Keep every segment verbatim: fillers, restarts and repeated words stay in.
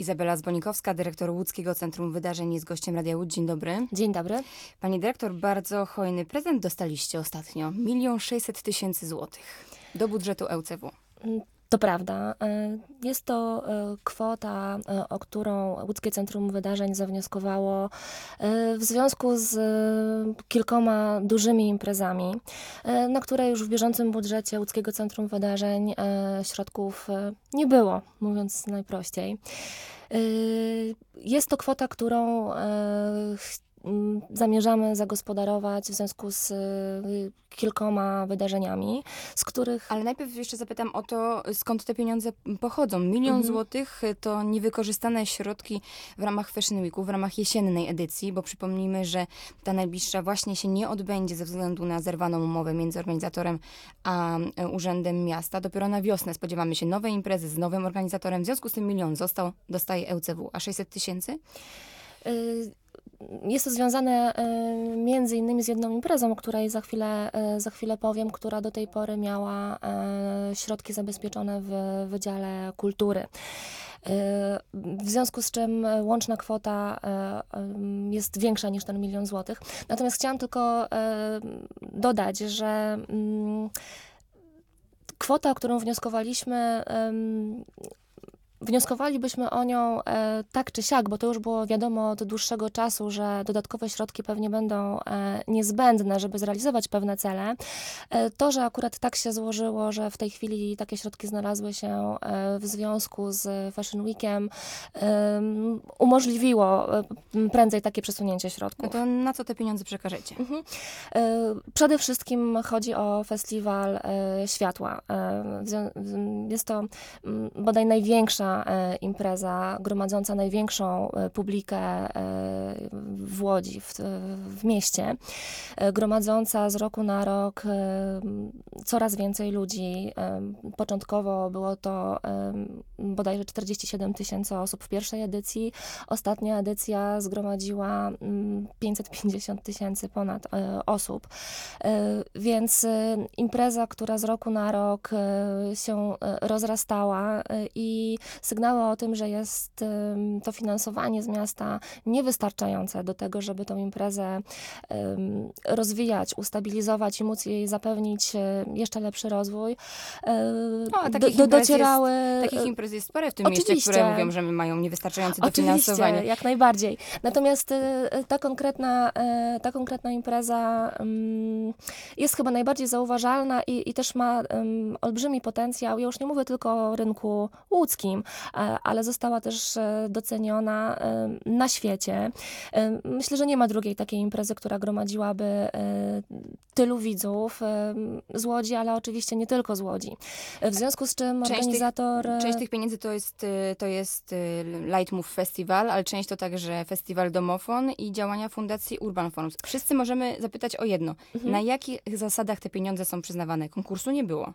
Izabela Zbonikowska, dyrektor Łódzkiego Centrum Wydarzeń, jest gościem Radia Łódź. Dzień dobry. Dzień dobry. Pani dyrektor, bardzo hojny prezent dostaliście ostatnio. Milion sześćset tysięcy złotych do budżetu E U C W. To prawda. Jest to kwota, o którą Łódzkie Centrum Wydarzeń zawnioskowało w związku z kilkoma dużymi imprezami, na które już w bieżącym budżecie Łódzkiego Centrum Wydarzeń środków nie było, mówiąc najprościej. Jest to kwota, którą zamierzamy zagospodarować w związku z kilkoma wydarzeniami, z których... Ale najpierw jeszcze zapytam o to, skąd te pieniądze pochodzą. Milion Mhm. złotych to niewykorzystane środki w ramach Fashion Weeku, w ramach jesiennej edycji, bo przypomnijmy, że ta najbliższa właśnie się nie odbędzie ze względu na zerwaną umowę między organizatorem a Urzędem Miasta. Dopiero na wiosnę spodziewamy się nowej imprezy z nowym organizatorem. W związku z tym milion został, dostaje E U C W. A sześćset tysięcy? Jest to związane między innymi z jedną imprezą, o której za chwilę, za chwilę powiem, która do tej pory miała środki zabezpieczone w Wydziale Kultury. W związku z czym łączna kwota jest większa niż ten milion złotych. Natomiast chciałam tylko dodać, że kwota, o którą wnioskowaliśmy, Wnioskowalibyśmy o nią e, tak czy siak, bo to już było wiadomo od dłuższego czasu, że dodatkowe środki pewnie będą e, niezbędne, żeby zrealizować pewne cele. E, to, że akurat tak się złożyło, że w tej chwili takie środki znalazły się e, w związku z Fashion Weekiem, e, umożliwiło e, prędzej takie przesunięcie środków. No to na co te pieniądze przekażecie? Mhm. E, przede wszystkim chodzi o Festiwal e, Światła. E, jest to m, bodaj największa impreza gromadząca największą publikę w Łodzi, w, w mieście, gromadząca z roku na rok coraz więcej ludzi. Początkowo było to bodajże czterdzieści siedem tysięcy osób w pierwszej edycji. Ostatnia edycja zgromadziła pięćset pięćdziesiąt tysięcy ponad osób. Więc impreza, która z roku na rok się rozrastała i sygnały o tym, że jest um, to finansowanie z miasta niewystarczające do tego, żeby tą imprezę um, rozwijać, ustabilizować i móc jej zapewnić um, jeszcze lepszy rozwój. Um, no, a do, takich, do, imprez docierały... jest, takich imprez jest parę w tym Oczywiście. mieście, które mówią, że mają niewystarczające dofinansowanie. Oczywiście, jak najbardziej. Natomiast ta konkretna, ta konkretna impreza um, jest chyba najbardziej zauważalna i, i też ma um, olbrzymi potencjał. Ja już nie mówię tylko o rynku łódzkim, ale została też doceniona na świecie. Myślę, że nie ma drugiej takiej imprezy, która gromadziłaby tylu widzów z Łodzi, ale oczywiście nie tylko z Łodzi. W związku z czym część organizator... Tych, część tych pieniędzy to jest, to jest Lightmove Festival, ale część to także Festiwal Domofon i działania Fundacji Urban Forums. Wszyscy możemy zapytać o jedno. Mhm. Na jakich zasadach te pieniądze są przyznawane? Konkursu nie było.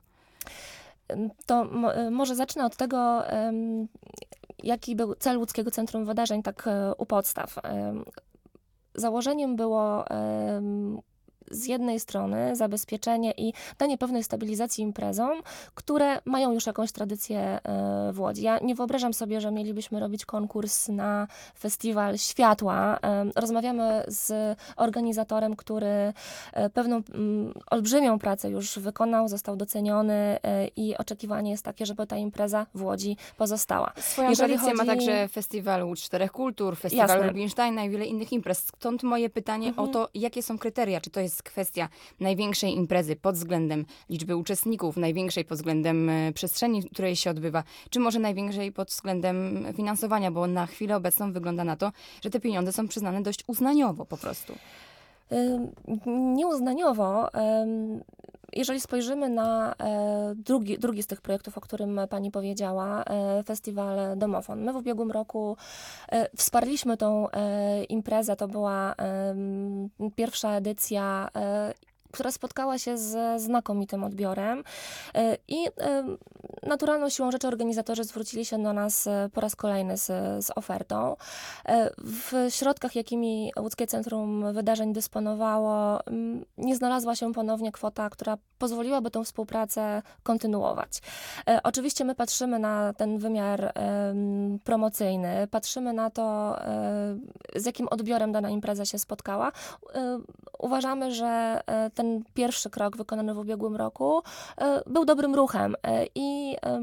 To mo- może zacznę od tego, um, jaki był cel Łódzkiego Centrum Wydarzeń, tak um, u podstaw. Um, założeniem było um, z jednej strony zabezpieczenie i danie pewnej stabilizacji imprezom, które mają już jakąś tradycję w Łodzi. Ja nie wyobrażam sobie, że mielibyśmy robić konkurs na Festiwal Światła. Rozmawiamy z organizatorem, który pewną olbrzymią pracę już wykonał, został doceniony i oczekiwanie jest takie, żeby ta impreza w Łodzi pozostała. Swoją Jeżeli tradycję chodzi... ma także Festiwal Łódź Czterech Kultur, Festiwal Jasne. Rubinsteina i wiele innych imprez. Stąd moje pytanie mhm. o to, jakie są kryteria, czy to jest kwestia największej imprezy pod względem liczby uczestników, największej pod względem przestrzeni, w której się odbywa, czy może największej pod względem finansowania, bo na chwilę obecną wygląda na to, że te pieniądze są przyznane dość uznaniowo po prostu. Nieuznaniowo. Jeżeli spojrzymy na drugi, drugi z tych projektów, o którym pani powiedziała, Festiwal Domofon. My w ubiegłym roku wsparliśmy tą imprezę, to była pierwsza edycja, która spotkała się z znakomitym odbiorem i naturalną siłą rzeczy organizatorzy zwrócili się do nas po raz kolejny z, z ofertą. W środkach, jakimi Łódzkie Centrum Wydarzeń dysponowało, nie znalazła się ponownie kwota, która pozwoliłaby tą współpracę kontynuować. E, oczywiście my patrzymy na ten wymiar e, promocyjny, patrzymy na to, e, z jakim odbiorem dana impreza się spotkała. E, uważamy, że e, ten pierwszy krok wykonany w ubiegłym roku e, był dobrym ruchem e, i e,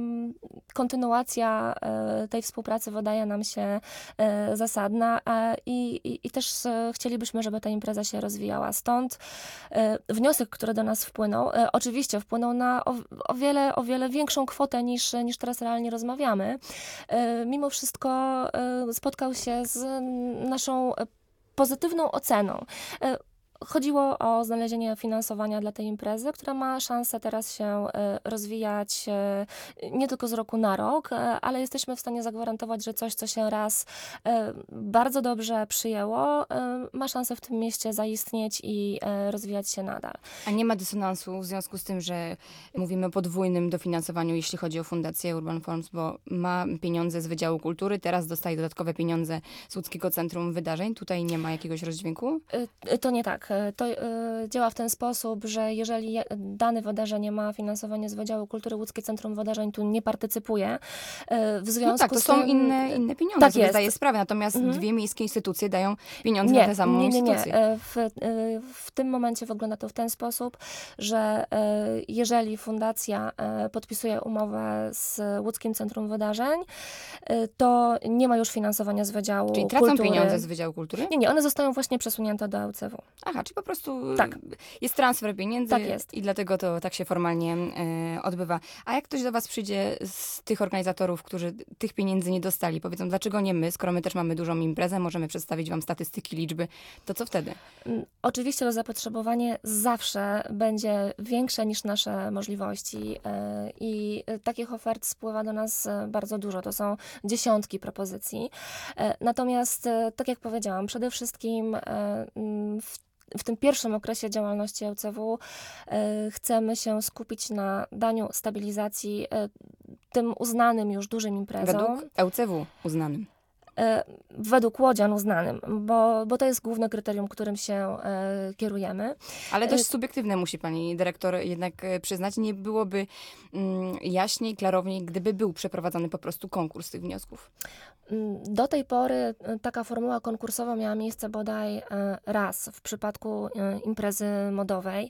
kontynuacja e, tej współpracy wydaje nam się e, zasadna e, i, i, i też e, chcielibyśmy, żeby ta impreza się rozwijała. Stąd e, wniosek, który do nas wpłynął, e, oczywiście wpłynął na o, o, wiele, o wiele większą kwotę niż, niż teraz realnie rozmawiamy. E, mimo wszystko e, spotkał się z naszą pozytywną oceną. E, Chodziło o znalezienie finansowania dla tej imprezy, która ma szansę teraz się e, rozwijać e, nie tylko z roku na rok, e, ale jesteśmy w stanie zagwarantować, że coś, co się raz e, bardzo dobrze przyjęło, e, ma szansę w tym mieście zaistnieć i e, rozwijać się nadal. A nie ma dysonansu w związku z tym, że mówimy o podwójnym dofinansowaniu, jeśli chodzi o Fundację Urban Forums, bo ma pieniądze z Wydziału Kultury, teraz dostaje dodatkowe pieniądze z Łódzkiego Centrum Wydarzeń. Tutaj nie ma jakiegoś rozdźwięku? E, to nie tak. To y, działa w ten sposób, że jeżeli dane wydarzenie ma finansowanie z Wydziału Kultury, Łódzkie Centrum Wydarzeń tu nie partycypuje. Y, w związku no tak, to z są tym, inne, inne pieniądze, tak sobie jest. zdaję sprawę, natomiast mhm. dwie miejskie instytucje dają pieniądze nie, na tę samą nie, nie, nie. instytucję. W, w tym momencie wygląda to w ten sposób, że y, jeżeli fundacja y, podpisuje umowę z Łódzkim Centrum Wydarzeń, y, to nie ma już finansowania z Wydziału Czyli tracą Kultury. pieniądze z Wydziału Kultury? Nie, nie, one zostają właśnie przesunięte do L C W. Aha, czyli po prostu tak. jest transfer pieniędzy tak jest. i dlatego to tak się formalnie e, odbywa. A jak ktoś do was przyjdzie z tych organizatorów, którzy tych pieniędzy nie dostali, powiedzą, dlaczego nie my, skoro my też mamy dużą imprezę, możemy przedstawić wam statystyki, liczby, to co wtedy? Oczywiście to zapotrzebowanie zawsze będzie większe niż nasze możliwości e, i takich ofert spływa do nas bardzo dużo. To są dziesiątki propozycji. E, natomiast, e, tak jak powiedziałam, przede wszystkim e, w W tym pierwszym okresie działalności L C W e, chcemy się skupić na daniu stabilizacji e, tym uznanym już dużym imprezom. Według L C W uznanym. E, według łodzian uznanym, bo, bo to jest główne kryterium, którym się e, kierujemy. Ale dość subiektywne musi pani dyrektor jednak przyznać. Nie byłoby mm, jaśniej, klarowniej, gdyby był przeprowadzony po prostu konkurs tych wniosków. Do tej pory taka formuła konkursowa miała miejsce bodaj raz w przypadku imprezy modowej.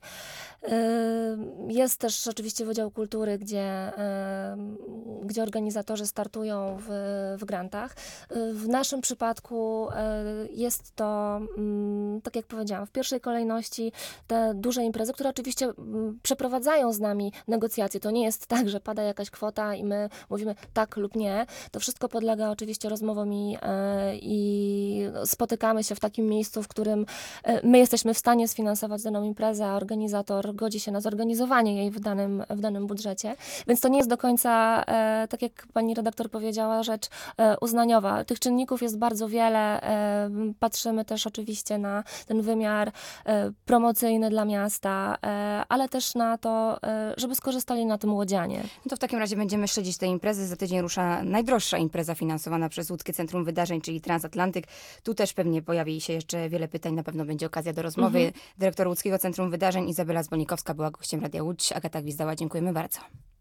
Jest też oczywiście Wydział Kultury, gdzie, gdzie organizatorzy startują w, w grantach. W naszym przypadku jest to, tak jak powiedziałam, w pierwszej kolejności te duże imprezy, które oczywiście przeprowadzają z nami negocjacje. To nie jest tak, że pada jakaś kwota i my mówimy tak lub nie. To wszystko podlega oczywiście rozmowom i, i spotykamy się w takim miejscu, w którym my jesteśmy w stanie sfinansować daną imprezę, a organizator godzi się na zorganizowanie jej w danym, w danym budżecie. Więc to nie jest do końca, tak jak pani redaktor powiedziała, rzecz uznaniowa. Tych czynników jest bardzo wiele. Patrzymy też oczywiście na ten wymiar promocyjny dla miasta, ale też na to, żeby skorzystali na tym łodzianie. No to w takim razie będziemy śledzić te imprezy. Za tydzień rusza najdroższa impreza finansowana przez Łódzkie Centrum Wydarzeń, czyli Transatlantyk. Tu też pewnie pojawi się jeszcze wiele pytań, na pewno będzie okazja do rozmowy. Mhm. Dyrektor Łódzkiego Centrum Wydarzeń Izabela Zbolnikowska była gościem Radia Łódź. Agata Gwizdała, dziękujemy bardzo.